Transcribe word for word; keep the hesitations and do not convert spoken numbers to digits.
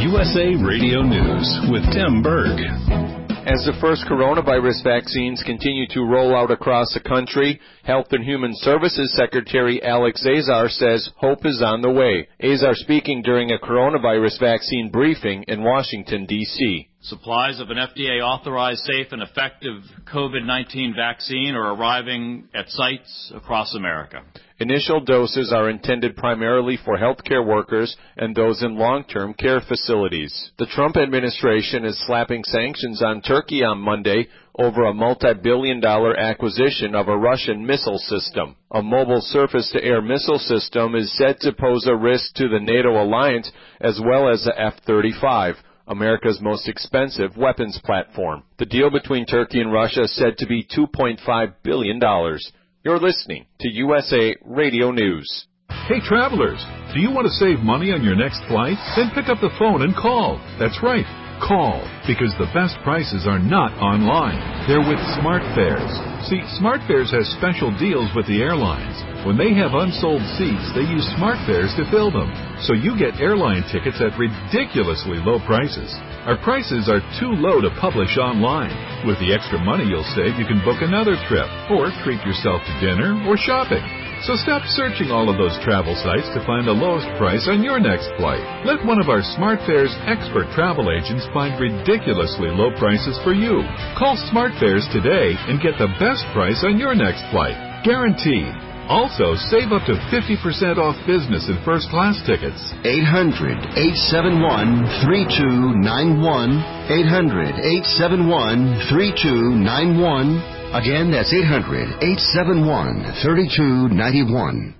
U S A Radio News with Tim Berg. As the first coronavirus vaccines continue to roll out across the country, Health and Human Services Secretary Alex Azar says hope is on the way. Azar speaking during a coronavirus vaccine briefing in Washington, D C Supplies of an F D A-authorized, safe, and effective COVID nineteen vaccine are arriving at sites across America. Initial doses are intended primarily for healthcare workers and those in long-term care facilities. The Trump administration is slapping sanctions on Turkey on Monday over a multi-billion dollar acquisition of a Russian missile system. A mobile surface-to-air missile system is said to pose a risk to the NATO alliance as well as the F thirty-five. America's most expensive weapons platform. The deal between Turkey and Russia is said to be two point five billion dollars. You're listening to U S A Radio News. Hey, travelers, do you want to save money on your next flight? Then pick up the phone and call. That's right, call, because the best prices are not online. They're with SmartFares. See, SmartFares has special deals with the airlines. When they have unsold seats, they use SmartFares to fill them. So you get airline tickets at ridiculously low prices. Our prices are too low to publish online. With the extra money you'll save, you can book another trip or treat yourself to dinner or shopping. So stop searching all of those travel sites to find the lowest price on your next flight. Let one of our SmartFares expert travel agents find ridiculously low prices for you. Call SmartFares today and get the best price on your next flight. Guaranteed. Also, save up to fifty percent off business and first-class tickets. eight hundred, eight seven one, three two nine one. eight hundred, eight seven one, three two nine one. Again, that's eight hundred, eight seven one, three two nine one.